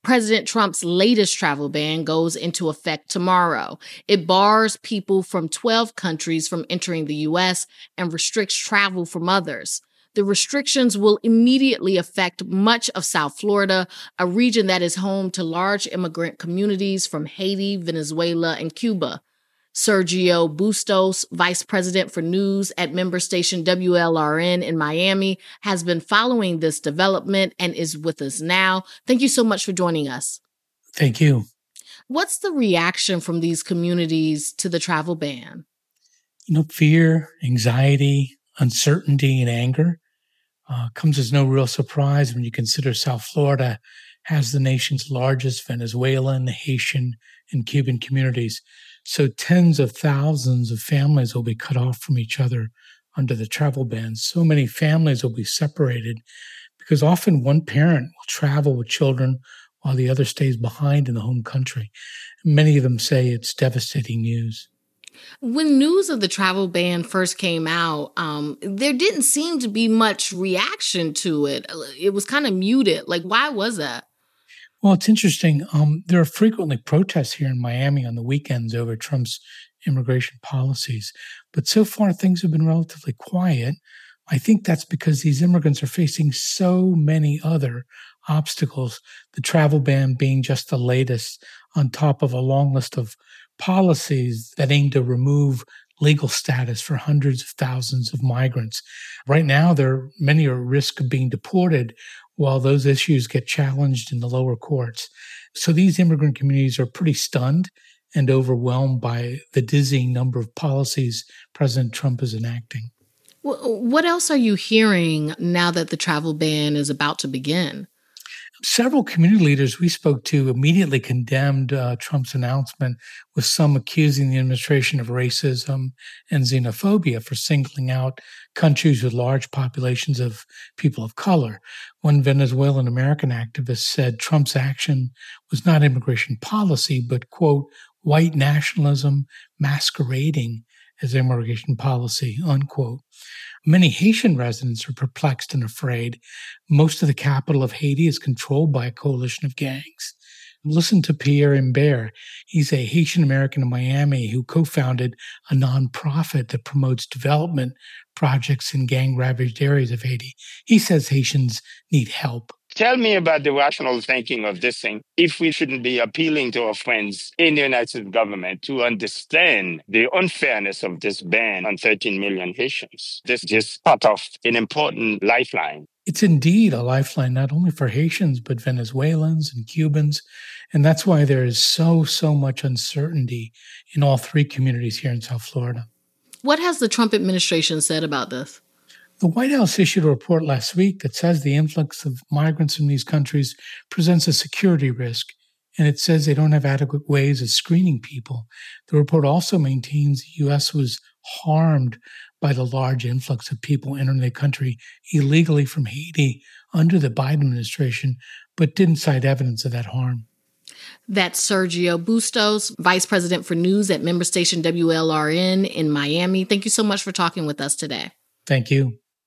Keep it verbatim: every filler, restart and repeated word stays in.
President Trump's latest travel ban goes into effect tomorrow. It bars people from twelve countries from entering the U S and restricts travel from others. The restrictions will immediately affect much of South Florida, a region that is home to large immigrant communities from Haiti, Venezuela, and Cuba. Sergio Bustos, vice president for news at member station W L R N in Miami, has been following this development and is with us now. Thank you so much for joining us. Thank you. What's the reaction from these communities to the travel ban? You know, fear, anxiety, uncertainty, and anger uh, comes as no real surprise when you consider South Florida has the nation's largest Venezuelan, Haitian, and Cuban communities. So tens of thousands of families will be cut off from each other under the travel ban. So many families will be separated because often one parent will travel with children while the other stays behind in the home country. Many of them say it's devastating news. When news of the travel ban first came out, um, there didn't seem to be much reaction to it. It was kind of muted. Like, why was that? Well, it's interesting. Um, there are frequently protests here in Miami on the weekends over Trump's immigration policies. But so far, things have been relatively quiet. I think that's because these immigrants are facing so many other obstacles, the travel ban being just the latest on top of a long list of policies that aim to remove legal status for hundreds of thousands of migrants. Right now, there many are at risk of being deported while those issues get challenged in the lower courts. So these immigrant communities are pretty stunned and overwhelmed by the dizzying number of policies President Trump is enacting. What else are you hearing now that the travel ban is about to begin? Several community leaders we spoke to immediately condemned uh, Trump's announcement, with some accusing the administration of racism and xenophobia for singling out countries with large populations of people of color. One Venezuelan American activist said Trump's action was not immigration policy, but, quote, white nationalism masquerading as immigration policy, unquote. Many Haitian residents are perplexed and afraid. Most of the capital of Haiti is controlled by a coalition of gangs. Listen to Pierre Imbert. He's a Haitian American in Miami who co-founded a nonprofit that promotes development projects in gang-ravaged areas of Haiti. He says Haitians need help. Tell me about the rational thinking of this thing. If we shouldn't be appealing to our friends in the United States government to understand the unfairness of this ban on thirteen million Haitians, this just cut off an important lifeline. It's indeed a lifeline, not only for Haitians, but Venezuelans and Cubans. And that's why there is so, so much uncertainty in all three communities here in South Florida. What has the Trump administration said about this? The White House issued a report last week that says the influx of migrants from these countries presents a security risk, and it says they don't have adequate ways of screening people. The report also maintains the U S was harmed by the large influx of people entering the country illegally from Haiti under the Biden administration, but didn't cite evidence of that harm. That's Sergio Bustos, vice president for news at member station W L R N in Miami. Thank you so much for talking with us today. Thank you.